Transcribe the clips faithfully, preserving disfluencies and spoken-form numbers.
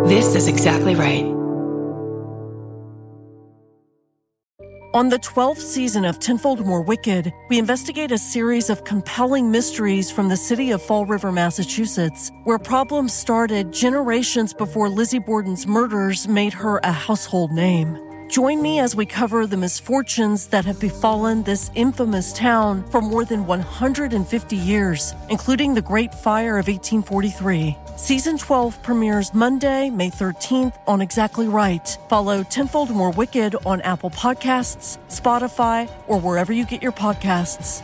This is exactly right. On the twelfth season of Tenfold More Wicked, we investigate a series of compelling mysteries from the city of Fall River, Massachusetts, where problems started generations before Lizzie Borden's murders made her a household name. Join me as we cover the misfortunes that have befallen this infamous town for more than one hundred fifty years, including the Great Fire of eighteen forty-three. Season twelve premieres Monday, May thirteenth on Exactly Right. Follow Tenfold More Wicked on Apple Podcasts, Spotify, or wherever you get your podcasts.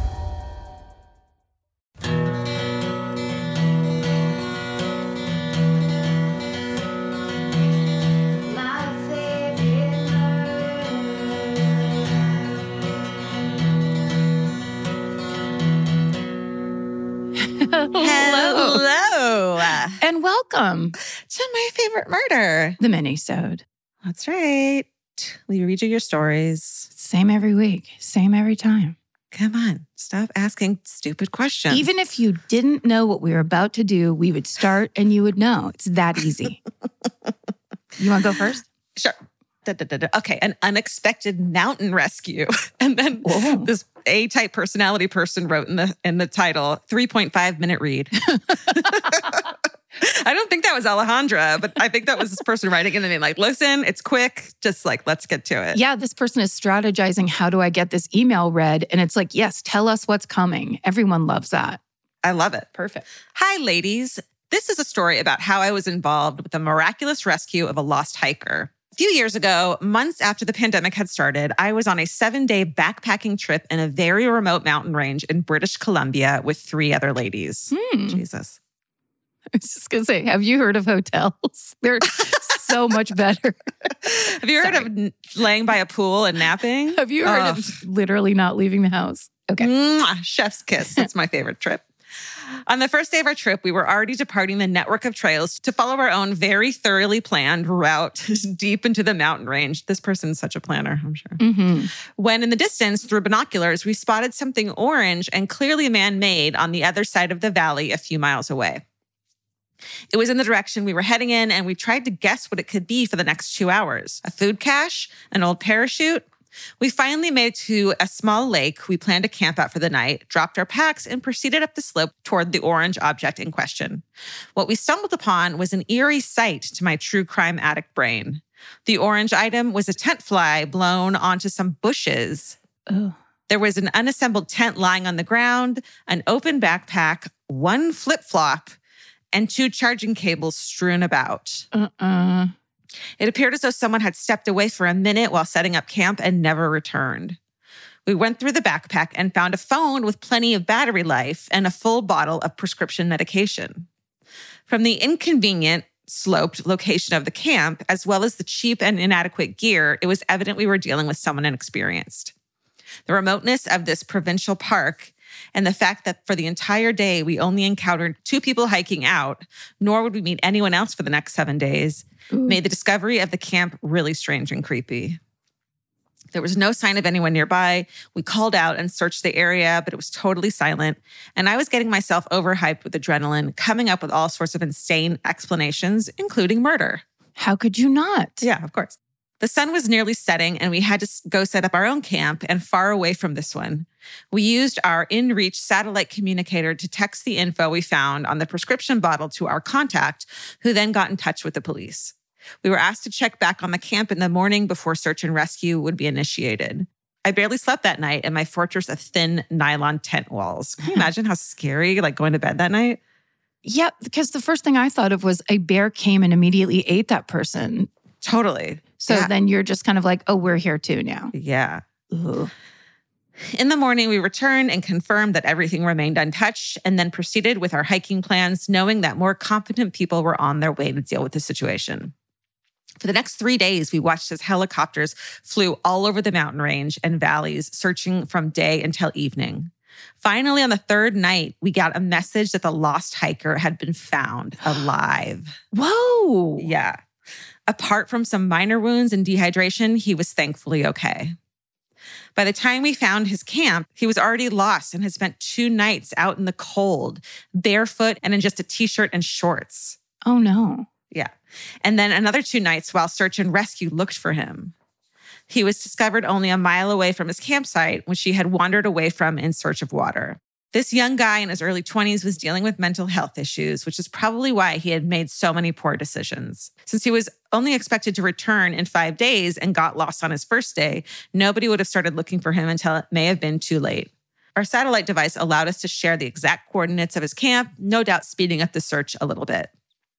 Hello. And welcome to My Favorite Murder. The Minisode. That's right. We read you your stories. Same every week. Same every time. Come on. Stop asking stupid questions. Even if you didn't know what we were about to do, we would start and you would know. It's that easy. You want to go first? Sure. Da, da, da, da. Okay, an unexpected mountain rescue. And then Whoa. This A-type personality person wrote in the in the title, three point five minute read. I don't think that was Alejandra, but I think that was this person writing it and being like, listen, it's quick. Just like, let's get to it. Yeah, this person is strategizing, how do I get this email read? And it's like, yes, tell us what's coming. Everyone loves that. I love it. Perfect. Hi, ladies. This is a story about how I was involved with the miraculous rescue of a lost hiker. A few years ago, months after the pandemic had started, I was on a seven-day backpacking trip in a very remote mountain range in British Columbia with three other ladies. Hmm. Jesus. I was just going to say, have you heard of hotels? They're so much better. Have you heard Sorry. of n- laying by a pool and napping? Have you heard Oh. of literally not leaving the house? Okay. Mwah, chef's kiss. That's my favorite trip. On the first day of our trip, we were already departing the network of trails to follow our own very thoroughly planned route deep into the mountain range. This person's such a planner, I'm sure. Mm-hmm. When in the distance, through binoculars, we spotted something orange and clearly man-made on the other side of the valley a few miles away. It was in the direction we were heading in, and we tried to guess what it could be for the next two hours. A food cache? An old parachute? We finally made it to a small lake we planned to camp out for the night, dropped our packs, and proceeded up the slope toward the orange object in question. What we stumbled upon was an eerie sight to my true crime addict brain. The orange item was a tent fly blown onto some bushes. Oh. There was an unassembled tent lying on the ground, an open backpack, one flip-flop, and two charging cables strewn about. Uh-uh. It appeared as though someone had stepped away for a minute while setting up camp and never returned. We went through the backpack and found a phone with plenty of battery life and a full bottle of prescription medication. From the inconvenient, sloped location of the camp, as well as the cheap and inadequate gear, it was evident we were dealing with someone inexperienced. The remoteness of this provincial park and the fact that for the entire day we only encountered two people hiking out, nor would we meet anyone else for the next seven days, Ooh. made the discovery of the camp really strange and creepy. There was no sign of anyone nearby. We called out and searched the area, but it was totally silent. And I was getting myself overhyped with adrenaline, coming up with all sorts of insane explanations, including murder. How could you not? Yeah, of course. The sun was nearly setting, and we had to go set up our own camp and far away from this one. We used our InReach satellite communicator to text the info we found on the prescription bottle to our contact, who then got in touch with the police. We were asked to check back on the camp in the morning before search and rescue would be initiated. I barely slept that night in my fortress of thin nylon tent walls. Can you imagine how scary, like going to bed that night? Yeah, because the first thing I thought of was a bear came and immediately ate that person. Totally. So Yeah. then you're just kind of like, oh, we're here too now. Yeah. Ooh. In the morning, we returned and confirmed that everything remained untouched, and then proceeded with our hiking plans, knowing that more competent people were on their way to deal with the situation. For the next three days, we watched as helicopters flew all over the mountain range and valleys, searching from day until evening. Finally, on the third night, we got a message that the lost hiker had been found alive. Whoa. Yeah. Apart from some minor wounds and dehydration, he was thankfully okay. By the time we found his camp, he was already lost and had spent two nights out in the cold, barefoot and in just a t-shirt and shorts. Oh, no. Yeah. And then another two nights while search and rescue looked for him. He was discovered only a mile away from his campsite, which he had wandered away from in search of water. This young guy in his early twenties was dealing with mental health issues, which is probably why he had made so many poor decisions. Since he was only expected to return in five days and got lost on his first day, nobody would have started looking for him until it may have been too late. Our satellite device allowed us to share the exact coordinates of his camp, no doubt speeding up the search a little bit.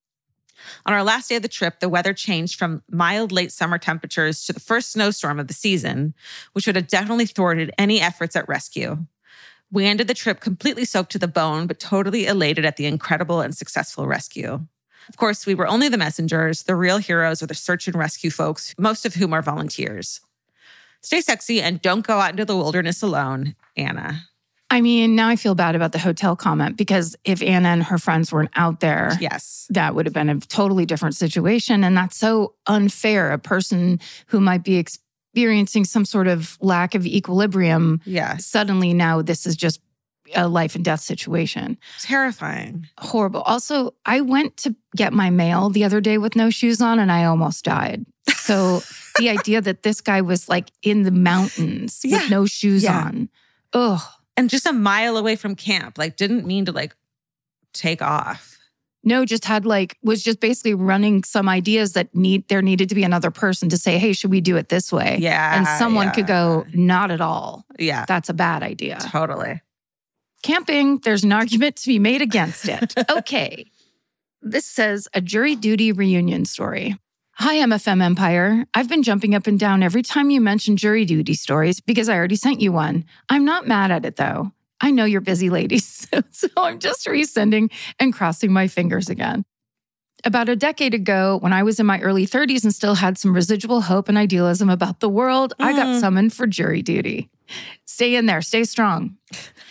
On our last day of the trip, the weather changed from mild late summer temperatures to the first snowstorm of the season, which would have definitely thwarted any efforts at rescue. We ended the trip completely soaked to the bone, but totally elated at the incredible and successful rescue. Of course, we were only the messengers. The real heroes are the search and rescue folks, most of whom are volunteers. Stay sexy and don't go out into the wilderness alone, Anna. I mean, now I feel bad about the hotel comment because if Anna and her friends weren't out there, yes, that would have been a totally different situation. And that's so unfair. A person who might be experiencing experiencing some sort of lack of equilibrium. Yeah. Suddenly now this is just a life and death situation. Terrifying. Horrible. Also, I went to get my mail the other day with no shoes on and I almost died. So the idea that this guy was like in the mountains yeah. with no shoes yeah. on. Ugh. And just a mile away from camp. Like didn't mean to like take off. No, just had like, was just basically running some ideas that need, there needed to be another person to say, hey, should we do it this way? Yeah. And someone yeah. could go, not at all. Yeah. That's a bad idea. Totally. Camping, there's an argument to be made against it. Okay. This says a jury duty reunion story. Hi, M F M Empire. I've been jumping up and down every time you mention jury duty stories because I already sent you one. I'm not mad at it though. I know you're busy, ladies, so I'm just resending and crossing my fingers again. About a decade ago, when I was in my early thirties and still had some residual hope and idealism about the world, mm. I got summoned for jury duty. Stay in there, stay strong.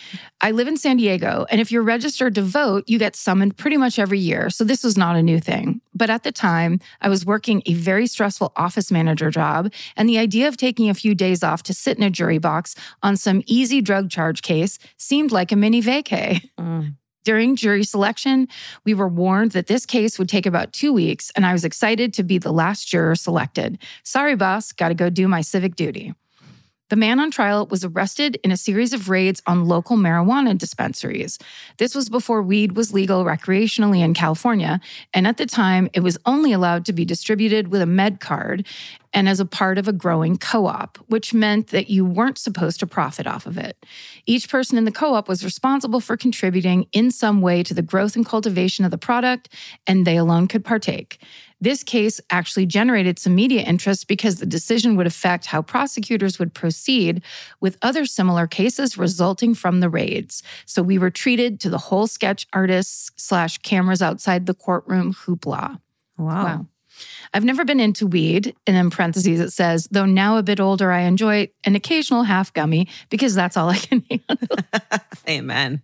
I live in San Diego, and if you're registered to vote, you get summoned pretty much every year, so this was not a new thing. But at the time, I was working a very stressful office manager job, and the idea of taking a few days off to sit in a jury box on some easy drug charge case seemed like a mini vacay. Mm. During jury selection, we were warned that this case would take about two weeks, and I was excited to be the last juror selected. Sorry, boss, gotta go do my civic duty. The man on trial was arrested in a series of raids on local marijuana dispensaries. This was before weed was legal recreationally in California, and at the time, it was only allowed to be distributed with a med card and as a part of a growing co-op, which meant that you weren't supposed to profit off of it. Each person in the co-op was responsible for contributing in some way to the growth and cultivation of the product, and they alone could partake. This case actually generated some media interest because the decision would affect how prosecutors would proceed with other similar cases resulting from the raids. So we were treated to the whole sketch artists slash cameras outside the courtroom hoopla. Wow. wow. I've never been into weed, and in parentheses it says, though now a bit older, I enjoy an occasional half gummy because that's all I can handle. Amen.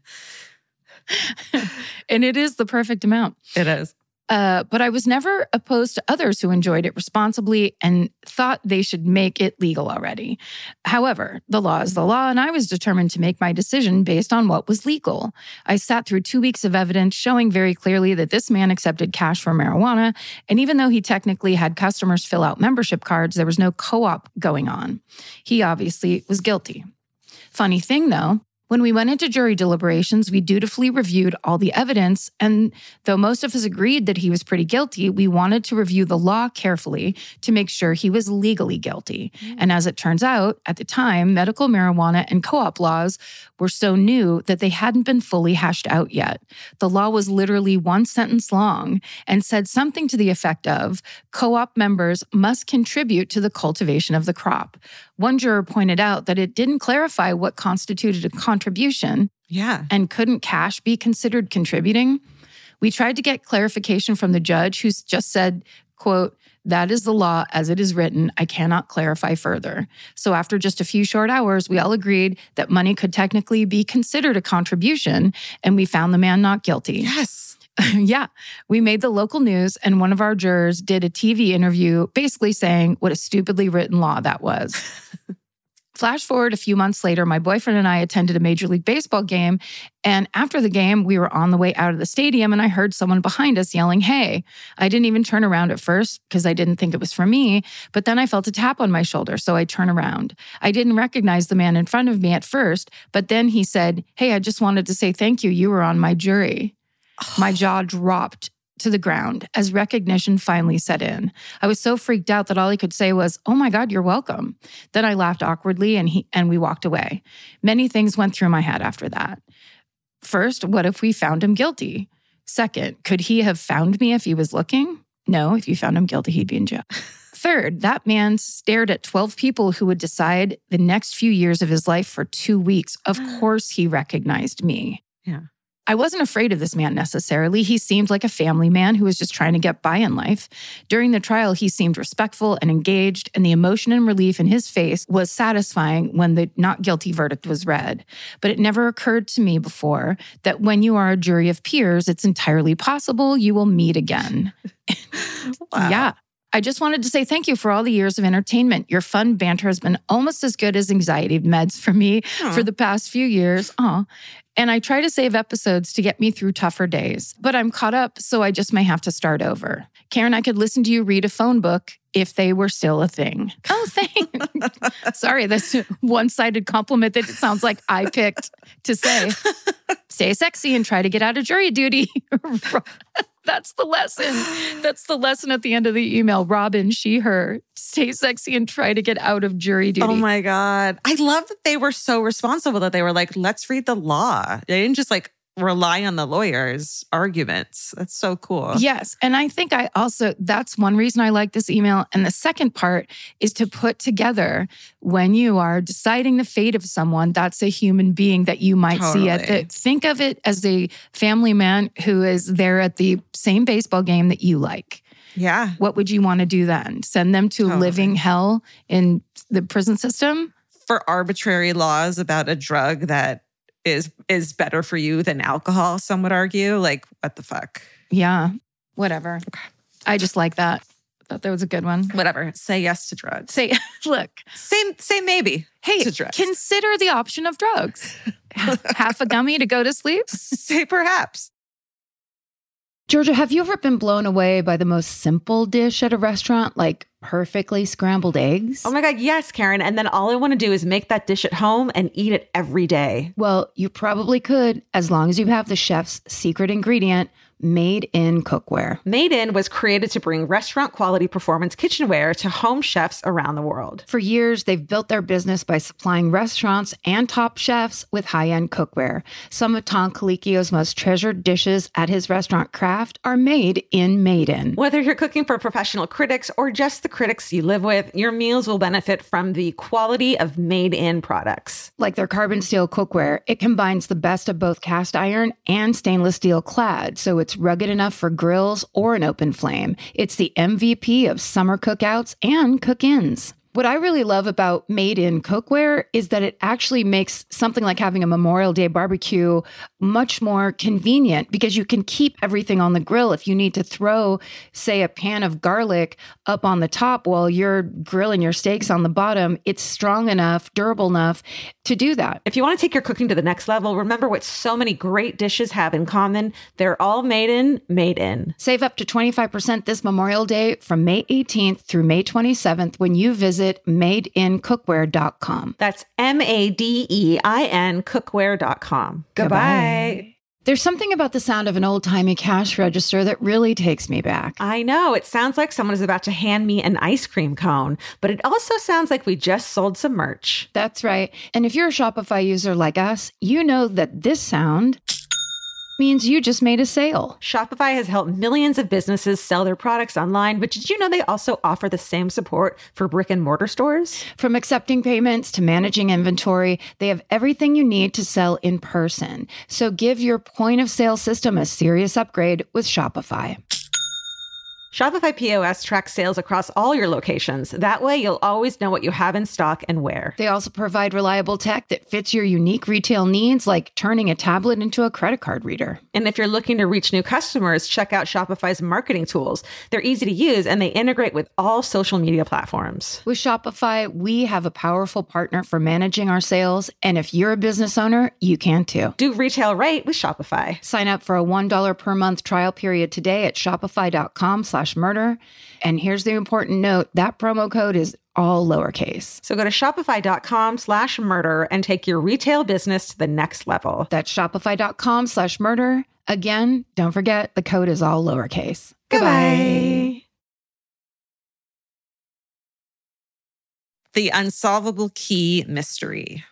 And it is the perfect amount. It is. Uh, but I was never opposed to others who enjoyed it responsibly and thought they should make it legal already. However, the law is the law, and I was determined to make my decision based on what was legal. I sat through two weeks of evidence showing very clearly that this man accepted cash for marijuana, and even though he technically had customers fill out membership cards, there was no co-op going on. He obviously was guilty. Funny thing, though, when we went into jury deliberations, we dutifully reviewed all the evidence, and though most of us agreed that he was pretty guilty, we wanted to review the law carefully to make sure he was legally guilty. Mm-hmm. And as it turns out, at the time, medical marijuana and co-op laws were so new that they hadn't been fully hashed out yet. The law was literally one sentence long and said something to the effect of, co-op members must contribute to the cultivation of the crop. One juror pointed out that it didn't clarify what constituted a contribution. Yeah. And couldn't cash be considered contributing? We tried to get clarification from the judge, who's just said, quote, that is the law as it is written. I cannot clarify further. So after just a few short hours, we all agreed that money could technically be considered a contribution, and we found the man not guilty. Yes. Yeah, we made the local news, and one of our jurors did a T V interview basically saying what a stupidly written law that was. Flash forward a few months later, my boyfriend and I attended a Major League Baseball game. And after the game, we were on the way out of the stadium and I heard someone behind us yelling, "Hey." I didn't even turn around at first because I didn't think it was for me. But then I felt a tap on my shoulder, so I turned around. I didn't recognize the man in front of me at first, but then he said, "Hey, I just wanted to say thank you. You were on my jury." My jaw dropped to the ground as recognition finally set in. I was so freaked out that all he could say was, "Oh my God, you're welcome." Then I laughed awkwardly and he and we walked away. Many things went through my head after that. First, what if we found him guilty? Second, could he have found me if he was looking? No, if you found him guilty, he'd be in jail. Third, that man stared at twelve people who would decide the next few years of his life for two weeks. Of course he recognized me. Yeah. I wasn't afraid of this man necessarily. He seemed like a family man who was just trying to get by in life. During the trial, he seemed respectful and engaged, and the emotion and relief in his face was satisfying when the not guilty verdict was read. But it never occurred to me before that when you are a jury of peers, it's entirely possible you will meet again. Wow. Yeah. I just wanted to say thank you for all the years of entertainment. Your fun banter has been almost as good as anxiety meds for me Aww. for the past few years. Aw. And I try to save episodes to get me through tougher days, but I'm caught up, so I just may have to start over. Karen, I could listen to you read a phone book if they were still a thing. Oh, thanks. Sorry, that's a one-sided compliment that it sounds like I picked to say. Stay sexy and try to get out of jury duty. That's the lesson. That's the lesson at the end of the email. Robin, she, her. Stay sexy and try to get out of jury duty. Oh my God. I love that they were so responsible that they were like, let's read the law. They didn't just like rely on the lawyers' arguments. That's so cool. Yes. And I think I also, that's one reason I like this email. And the second part is to put together when you are deciding the fate of someone, that's a human being that you might Totally. see at the, think of it as a family man who is there at the same baseball game that you like. Yeah. What would you want to do then? Send them to Totally. living hell in the prison system? For arbitrary laws about a drug that is is better for you than alcohol, some would argue. Like, what the fuck? Yeah, whatever. Okay. I just like that. I thought that was a good one. Whatever. Say yes to drugs. Say, look, Say, say maybe hey, to drugs. consider the option of drugs. Half a gummy to go to sleep? Say perhaps. Georgia, have you ever been blown away by the most simple dish at a restaurant, like perfectly scrambled eggs? Oh my God, yes, Karen. And then all I want to do is make that dish at home and eat it every day. Well, you probably could, as long as you have the chef's secret ingredient, Made in Cookware. Made In was created to bring restaurant quality performance kitchenware to home chefs around the world. For years, they've built their business by supplying restaurants and top chefs with high-end cookware. Some of Tom Colicchio's most treasured dishes at his restaurant Craft are made in Made In. Whether you're cooking for professional critics or just the critics you live with, your meals will benefit from the quality of Made In products. Like their carbon steel cookware, it combines the best of both cast iron and stainless steel clad, so it's rugged enough for grills or an open flame. It's the M V P of summer cookouts and cook-ins. What I really love about Made in Cookware is that it actually makes something like having a Memorial Day barbecue much more convenient because you can keep everything on the grill. If you need to throw, say, a pan of garlic up on the top while you're grilling your steaks on the bottom, it's strong enough, durable enough to do that. If you want to take your cooking to the next level, remember what so many great dishes have in common. They're all made in, made in. Save up to twenty-five percent this Memorial Day from May eighteenth through May twenty-seventh when you visit made in cookware dot com. That's M A D E I N cookware dot com. Goodbye. There's something about the sound of an old-timey cash register that really takes me back. I know. It sounds like someone is about to hand me an ice cream cone, but it also sounds like we just sold some merch. That's right. And if you're a Shopify user like us, you know that this sound means you just made a sale. Shopify has helped millions of businesses sell their products online, but did you know they also offer the same support for brick and mortar stores? From accepting payments to managing inventory, they have everything you need to sell in person. So give your point of sale system a serious upgrade with Shopify. Shopify P O S tracks sales across all your locations. That way, you'll always know what you have in stock and where. They also provide reliable tech that fits your unique retail needs, like turning a tablet into a credit card reader. And if you're looking to reach new customers, check out Shopify's marketing tools. They're easy to use, and they integrate with all social media platforms. With Shopify, we have a powerful partner for managing our sales. And if you're a business owner, you can too. Do retail right with Shopify. Sign up for a one dollar per month trial period today at shopify.com slash murder. And here's the important note, that promo code is all lowercase. So go to shopify.com slash murder and take your retail business to the next level. That's shopify.com slash murder. Again, don't forget, the code is all lowercase. Goodbye. The Unsolvable Key Mystery.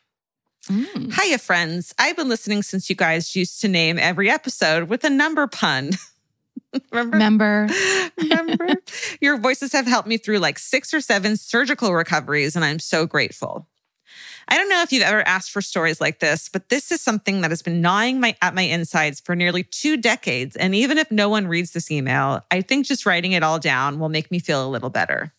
Mm. Hiya, friends. I've been listening since you guys used to name every episode with a number pun. Remember? Remember. Remember? Your voices have helped me through like six or seven surgical recoveries, and I'm so grateful. I don't know if you've ever asked for stories like this, but this is something that has been gnawing my, at my insides for nearly two decades. And even if no one reads this email, I think just writing it all down will make me feel a little better.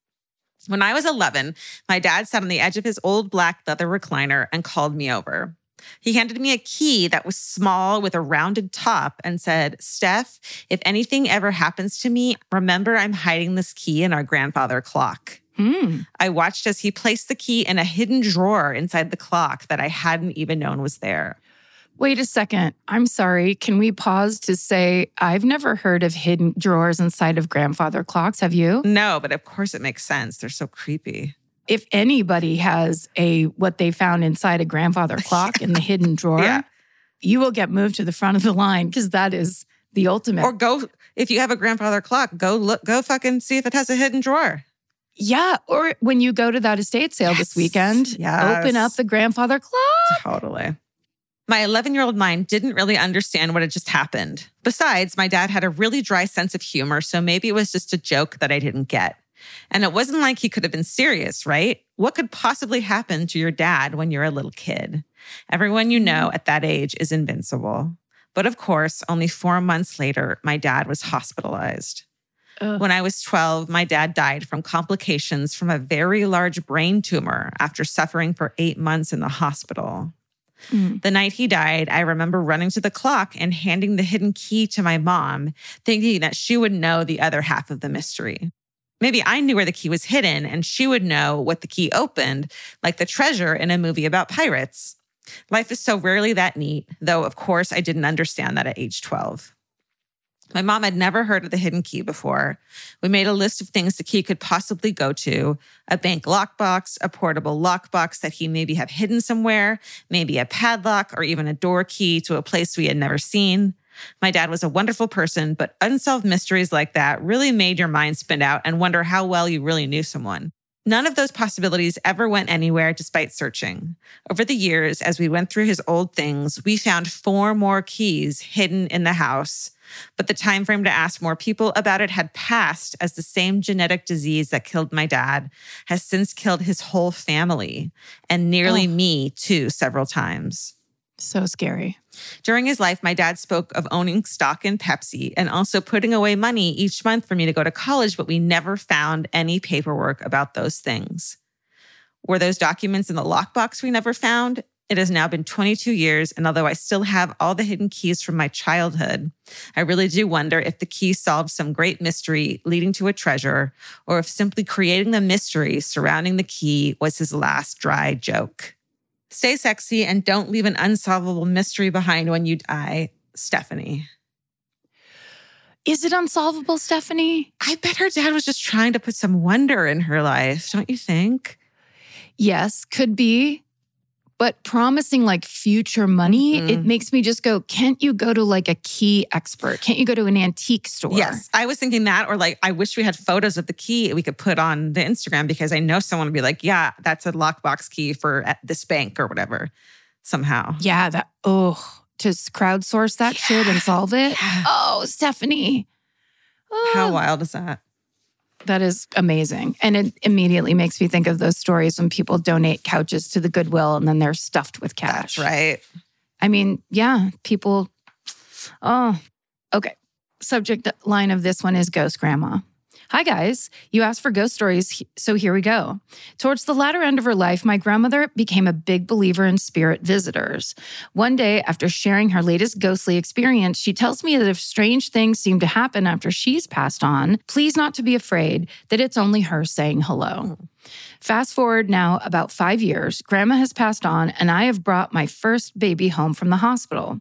When I was eleven, my dad sat on the edge of his old black leather recliner and called me over. He handed me a key that was small with a rounded top and said, "Steph, if anything ever happens to me, remember I'm hiding this key in our grandfather clock." Hmm. I watched as he placed the key in a hidden drawer inside the clock that I hadn't even known was there. Wait a second. I'm sorry. Can we pause to say I've never heard of hidden drawers inside of grandfather clocks. Have you? No, but of course it makes sense. They're so creepy. If anybody has a what they found inside a grandfather clock in the hidden drawer, Yeah. you will get moved to the front of the line because that is the ultimate. Or go, if you have a grandfather clock, go look, go fucking see if it has a hidden drawer. Yeah. Or when you go to that estate sale Yes. this weekend, Yes. open up the grandfather clock. Totally. My eleven-year-old mind didn't really understand what had just happened. Besides, my dad had a really dry sense of humor, so maybe it was just a joke that I didn't get. And it wasn't like he could have been serious, right? What could possibly happen to your dad when you're a little kid? Everyone you know at that age is invincible. But of course, only four months later, my dad was hospitalized. Ugh. When I was twelve, my dad died from complications from a very large brain tumor after suffering for eight months in the hospital. Mm. The night he died, I remember running to the clock and handing the hidden key to my mom, thinking that she would know the other half of the mystery. Maybe I knew where the key was hidden and she would know what the key opened, like the treasure in a movie about pirates. Life is so rarely that neat, though of course I didn't understand that at age twelve. My mom had never heard of the hidden key before. We made a list of things the key could possibly go to: a bank lockbox, a portable lockbox that he maybe have hidden somewhere, maybe a padlock or even a door key to a place we had never seen. My dad was a wonderful person, but unsolved mysteries like that really made your mind spin out and wonder how well you really knew someone. None of those possibilities ever went anywhere despite searching. Over the years, as we went through his old things, we found four more keys hidden in the house. But the time frame to ask more people about it had passed, as the same genetic disease that killed my dad has since killed his whole family, and nearly Oh. me too several times. So scary. During his life, my dad spoke of owning stock in Pepsi and also putting away money each month for me to go to college, but we never found any paperwork about those things. Were those documents in the lockbox we never found? It has now been twenty-two years, and although I still have all the hidden keys from my childhood, I really do wonder if the key solved some great mystery leading to a treasure, or if simply creating the mystery surrounding the key was his last dry joke. Stay sexy and don't leave an unsolvable mystery behind when you die, Stephanie. Is it unsolvable, Stephanie? I bet her dad was just trying to put some wonder in her life, don't you think? Yes, could be. But promising like future money, Mhm. it makes me just go, can't you go to like a key expert? Can't you go to an antique store? Yes, I was thinking that, or like, I wish we had photos of the key we could put on the Instagram, because I know someone would be like, yeah, that's a lockbox key for at this bank or whatever, somehow. Yeah, that, oh, just crowdsource that shit and solve it. Yeah. Oh, Stephanie. Oh, How wild is that? that is amazing. And it immediately makes me think of those stories when people donate couches to the Goodwill and then they're stuffed with cash. That's right. I mean, yeah, people, oh, okay. Subject line of this one is Ghost Grandma. Hi, guys. You asked for ghost stories, so here we go. Towards the latter end of her life, my grandmother became a big believer in spirit visitors. One day, after sharing her latest ghostly experience, she tells me that if strange things seem to happen after she's passed on, please not to be afraid, that it's only her saying hello. Fast forward now about five years, Grandma has passed on, and I have brought my first baby home from the hospital.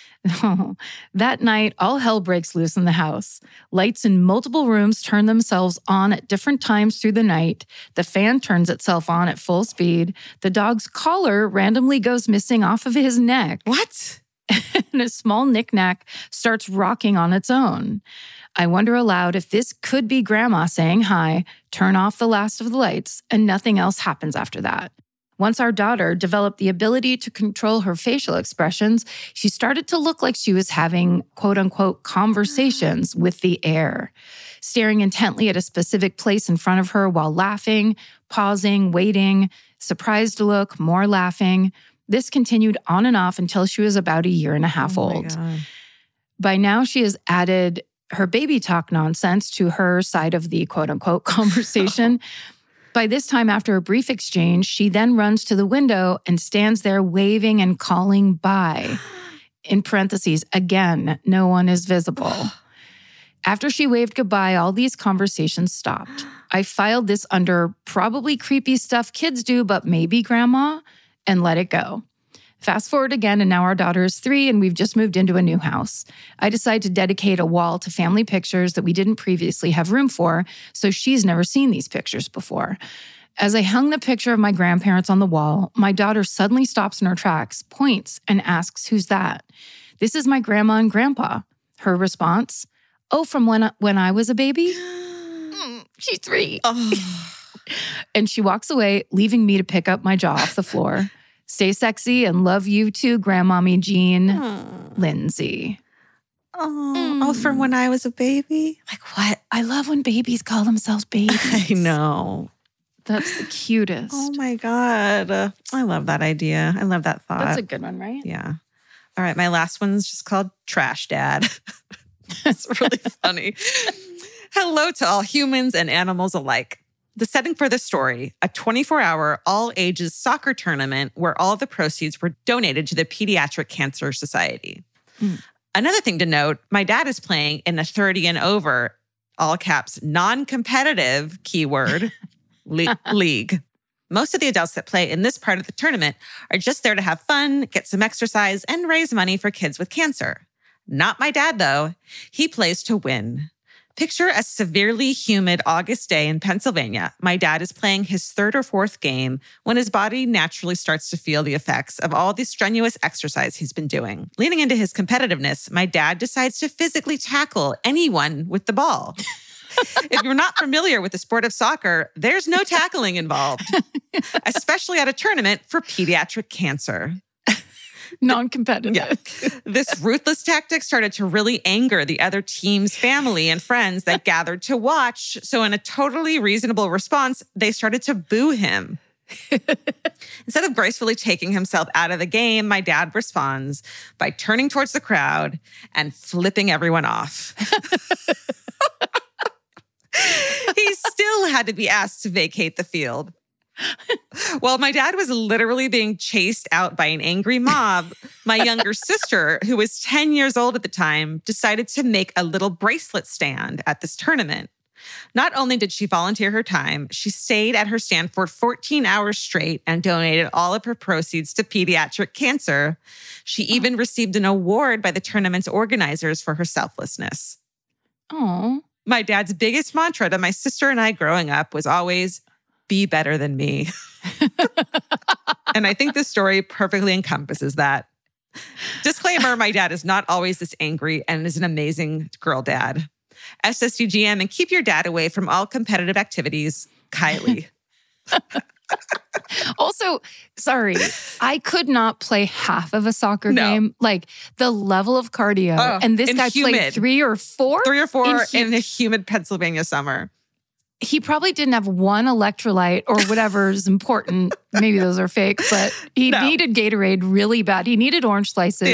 Oh, that night, all hell breaks loose in the house. Lights in multiple rooms turn themselves on at different times through the night. The fan turns itself on at full speed. The dog's collar randomly goes missing off of his neck. What? And a small knickknack starts rocking on its own. I wonder aloud if this could be Grandma saying hi, turn off the last of the lights, and nothing else happens after that. Once our daughter developed the ability to control her facial expressions, she started to look like she was having quote-unquote conversations with the air, staring intently at a specific place in front of her while laughing, pausing, waiting, surprised look, more laughing. This continued on and off until she was about a year and a half Oh old. God. By now, she has added her baby talk nonsense to her side of the quote-unquote conversation. By this time, after a brief exchange, she then runs to the window and stands there waving and calling by. In parentheses, again, no one is visible. After she waved goodbye, all these conversations stopped. I filed this under probably creepy stuff kids do, but maybe Grandma, and let it go. Fast forward again, and now our daughter is three, and we've just moved into a new house. I decided to dedicate a wall to family pictures that we didn't previously have room for, so she's never seen these pictures before. As I hung the picture of my grandparents on the wall, my daughter suddenly stops in her tracks, points, and asks, "Who's that?" "This is my grandma and grandpa." Her response, "Oh, from when, when I was a baby?" Mm, she's three. Oh. And she walks away, leaving me to pick up my jaw off the floor. Stay sexy and love you too, Grandmommy Jean. Oh. Lindsay. Oh, Mm. oh, from when I was a baby? Like what? I love when babies call themselves babies. I know. That's the cutest. Oh my God. Uh, I love that idea. I love that thought. That's a good one, right? Yeah. All right. My last one's just called Trash Dad. It's really funny. Hello to all humans and animals alike. The setting for this story, a twenty-four hour all-ages soccer tournament where all the proceeds were donated to the Pediatric Cancer Society. Mm. Another thing to note, my dad is playing in a thirty and over, all caps, non-competitive, keyword, le- league. Most of the adults that play in this part of the tournament are just there to have fun, get some exercise, and raise money for kids with cancer. Not my dad, though. He plays to win. Picture a severely humid August day in Pennsylvania. My dad is playing his third or fourth game when his body naturally starts to feel the effects of all the strenuous exercise he's been doing. Leaning into his competitiveness, my dad decides to physically tackle anyone with the ball. If you're not familiar with the sport of soccer, there's no tackling involved, especially at a tournament for pediatric cancer. Non-competitive. Yeah. This ruthless tactic started to really anger the other team's family and friends that gathered to watch. So in a totally reasonable response, they started to boo him. Instead of gracefully taking himself out of the game, my dad responds by turning towards the crowd and flipping everyone off. He still had to be asked to vacate the field. While my dad was literally being chased out by an angry mob, my younger sister, who was ten years old at the time, decided to make a little bracelet stand at this tournament. Not only did she volunteer her time, she stayed at her stand for fourteen hours straight and donated all of her proceeds to pediatric cancer. She even received an award by the tournament's organizers for her selflessness. Oh. My dad's biggest mantra to my sister and I growing up was always, be better than me. And I think this story perfectly encompasses that. Disclaimer, my dad is not always this angry and is an amazing girl dad. S S U G M and keep your dad away from all competitive activities, Kylie. Also, sorry, I could not play half of a soccer No. game. Like the level of cardio. Oh, and this and guy humid. played three or four. Three or four In in, hu- a humid Pennsylvania summer. He probably didn't have one electrolyte or whatever is important. Maybe those are fake, but he No. needed Gatorade really bad. He needed orange slices. Yeah.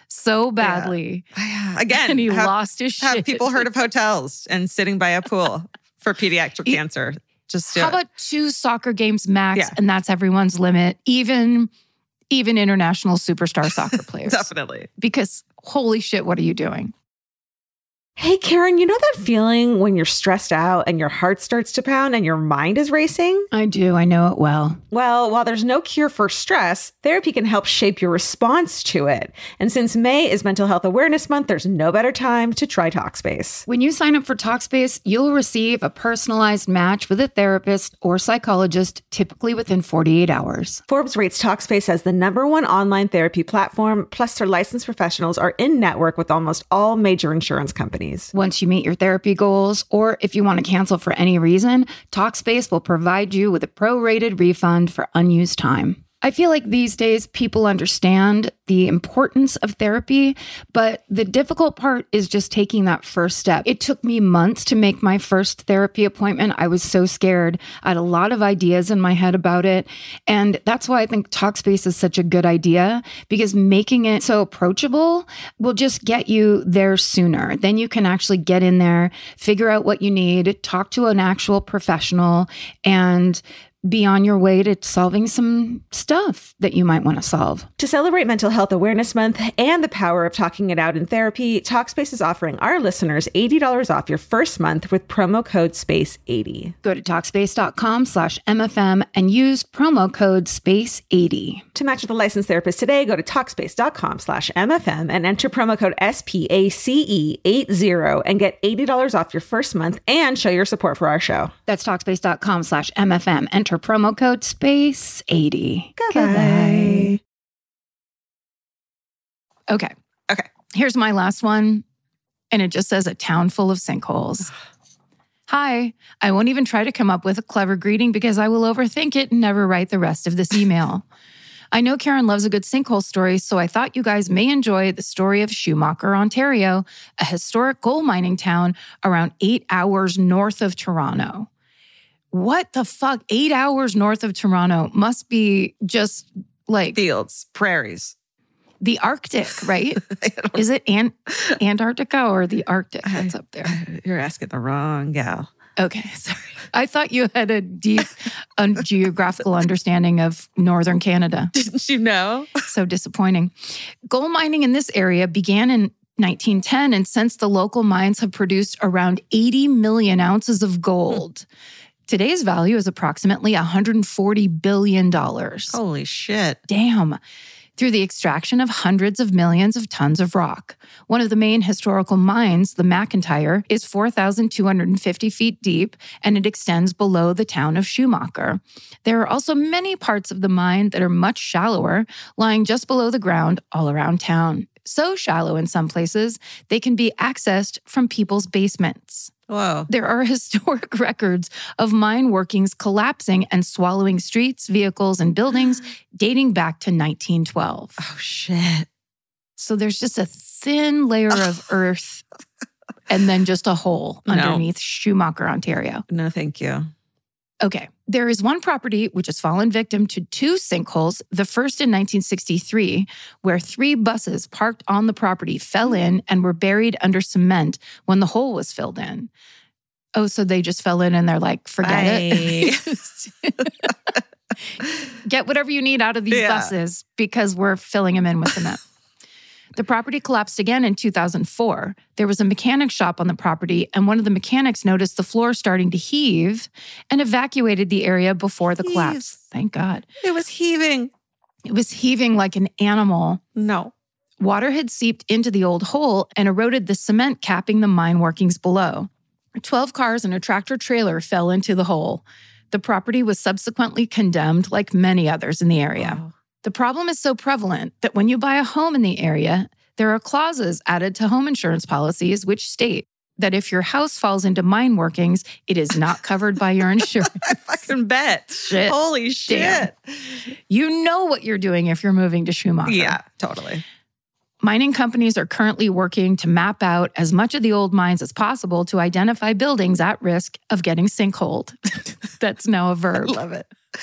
so badly. Yeah. Again, and he have, lost his shit. Have people heard of hotels and sitting by a pool for pediatric cancer? Just do How it. about two soccer games max, Yeah. and that's everyone's limit, even even international superstar soccer players. Definitely. Because holy shit, what are you doing? Hey, Karen, you know that feeling when you're stressed out and your heart starts to pound and your mind is racing? I do. I know it well. Well, while there's no cure for stress, therapy can help shape your response to it. And since May is Mental Health Awareness Month, there's no better time to try Talkspace. When you sign up for Talkspace, you'll receive a personalized match with a therapist or psychologist, typically within forty-eight hours. Forbes rates Talkspace as the number one online therapy platform, plus their licensed professionals are in network with almost all major insurance companies. Once you meet your therapy goals, or if you want to cancel for any reason, Talkspace will provide you with a prorated refund for unused time. I feel like these days people understand the importance of therapy, but the difficult part is just taking that first step. It took me months to make my first therapy appointment. I was so scared. I had a lot of ideas in my head about it. And that's why I think Talkspace is such a good idea, because making it so approachable will just get you there sooner. Then you can actually get in there, figure out what you need, talk to an actual professional, and be on your way to solving some stuff that you might want to solve. To celebrate Mental Health Awareness Month and the power of talking it out in therapy, Talkspace is offering our listeners eighty dollars off your first month with promo code space eighty. Go to Talkspace.com slash MFM and use promo code space eighty. To match with a licensed therapist today, go to Talkspace.com slash MFM and enter promo code S P A C E eighty and get eighty dollars off your first month and show your support for our show. That's Talkspace.com slash MFM. Enter promo code space eighty. Goodbye. Okay. Okay. Here's my last one. And it just says a town full of sinkholes. Hi, I won't even try to come up with a clever greeting because I will overthink it and never write the rest of this email. I know Karen loves a good sinkhole story, so I thought you guys may enjoy the story of Schumacher, Ontario, a historic coal mining town around eight hours north of Toronto. What the fuck? Eight hours north of Toronto must be just like Fields, prairies. the Arctic, right? Is it Ant- Antarctica or the Arctic that's up there? You're asking the wrong gal. Okay, sorry. I thought you had a deep un- geographical understanding of northern Canada. Didn't you know? So disappointing. Gold mining in this area began in nineteen ten, and since the local mines have produced around eighty million ounces of gold. Today's value is approximately one hundred forty billion dollars. Holy shit. Damn. Through the extraction of hundreds of millions of tons of rock. One of the main historical mines, the McIntyre, is four thousand two hundred fifty feet deep, and it extends below the town of Schumacher. There are also many parts of the mine that are much shallower, lying just below the ground all around town. So shallow in some places, they can be accessed from people's basements. Whoa. There are historic records of mine workings collapsing and swallowing streets, vehicles, and buildings dating back to nineteen twelve. Oh, shit. So there's just a thin layer of earth and then just a hole No. underneath Schumacher, Ontario. No, thank you. Okay. There is one property which has fallen victim to two sinkholes. The first in nineteen sixty-three, where three buses parked on the property fell in and were buried under cement when the hole was filled in. Oh, so they just fell in and they're like, forget it. Get whatever you need out of these Yeah. buses because we're filling them in with cement. The property collapsed again in two thousand four. There was a mechanic shop on the property, and one of the mechanics noticed the floor starting to heave and evacuated the area before the Heave. collapse. Thank God. It was heaving. It was heaving like an animal. No. Water had seeped into the old hole and eroded the cement capping the mine workings below. Twelve cars and a tractor trailer fell into the hole. The property was subsequently condemned like many others in the area. Wow. The problem is so prevalent that when you buy a home in the area, there are clauses added to home insurance policies which state that if your house falls into mine workings, it is not covered by your insurance. I fucking bet. Shit. Holy shit. Damn. You know what you're doing if you're moving to Schumacher. Yeah, totally. Mining companies are currently working to map out as much of the old mines as possible to identify buildings at risk of getting sinkholed. That's now a verb. I love it.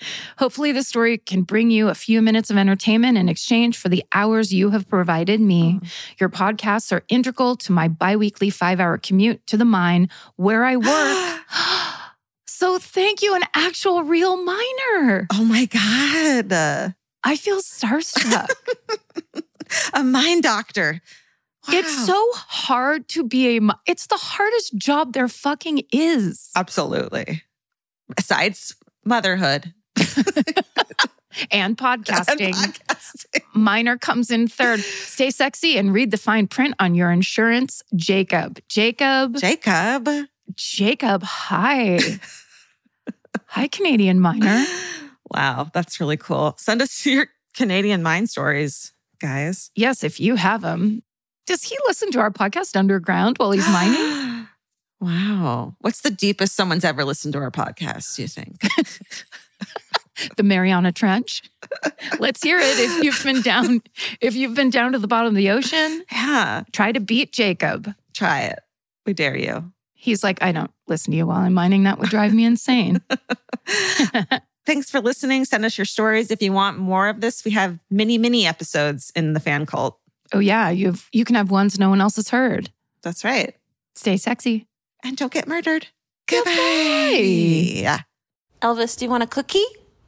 Hopefully, this story can bring you a few minutes of entertainment in exchange for the hours you have provided me. Mm. Your podcasts are integral to my biweekly five-hour commute to the mine where I work. So thank you, an actual real miner. Oh my God. Uh, I feel starstruck. A mine doctor. Wow. It's so hard to be a, it's the hardest job there fucking is. Absolutely. Besides motherhood. and podcasting. And podcasting. Miner comes in third. Stay sexy and read the fine print on your insurance. Jacob. Jacob. Jacob. Jacob. Hi. Hi, Canadian miner. Wow, that's really cool. Send us your Canadian mine stories, guys. Yes, if you have them. Does he listen to our podcast underground while he's mining? Wow. What's the deepest someone's ever listened to our podcast, do you think? The Mariana Trench. Let's hear it if you've been down, if you've been down to the bottom of the ocean. Yeah. Try to beat Jacob. Try it. We dare you. He's like, I don't listen to you while I'm mining. That would drive me insane. Thanks for listening. Send us your stories. If you want more of this, we have many, many episodes in the fan cult. Oh yeah, you've you can have ones no one else has heard. That's right. Stay sexy. And don't get murdered. Goodbye. Goodbye. Elvis, do you want a cookie?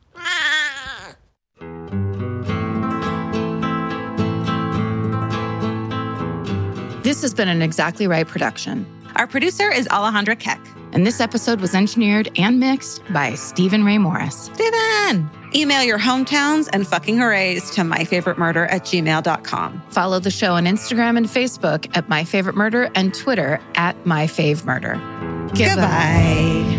This has been an Exactly Right production. Our producer is Alejandra Keck. And this episode was engineered and mixed by Stephen Ray Morris. Stephen! Email your hometowns and fucking hoorays to myfavoritemurder at gmail dot com. Follow the show on Instagram and Facebook at My Favorite Murder and Twitter at MyFaveMurder. Goodbye. Goodbye.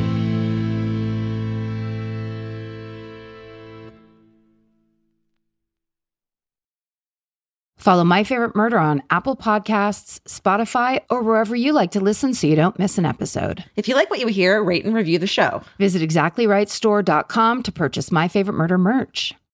Follow My Favorite Murder on Apple Podcasts, Spotify, or wherever you like to listen so you don't miss an episode. If you like what you hear, rate and review the show. Visit exactly right store dot com to purchase My Favorite Murder merch.